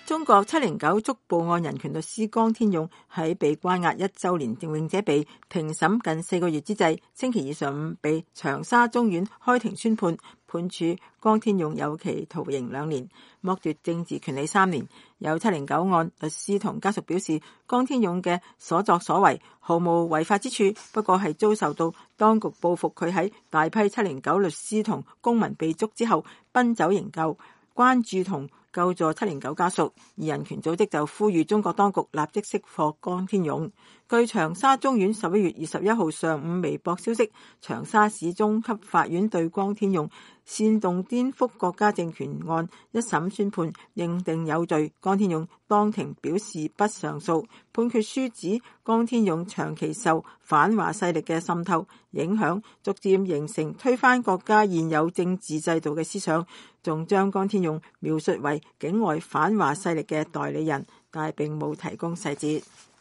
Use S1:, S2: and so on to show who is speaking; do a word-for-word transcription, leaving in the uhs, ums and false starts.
S1: 中國七零九觸報案人權律師江天勇喺被關押一週年並且被庭審近四個月之際，星期二上午被長沙中院開庭宣判，判處江天勇有期徒刑兩年，剝奪政治權利三年。有七零九案律師同家屬表示，江天勇嘅所作所為毫無違法之處，不過係遭受到當局報復佢喺大批七零九律師同公民被捉之後奔走營救，關注同救助七零九家屬，而人權組織就呼籲中國當局立即釋放江天勇。據長沙中院十一月二十一號上午微博消息，長沙市中級法院對江天勇煽動顛覆國家政權案一審宣判，認定有罪。江天勇當庭表示不上訴。判決書指江天勇長期受反華勢力嘅滲透影響，逐漸形成推翻國家現有政治制度嘅思想，仲將江天勇描述為境外反華勢力嘅代理人，但係並冇提供細節。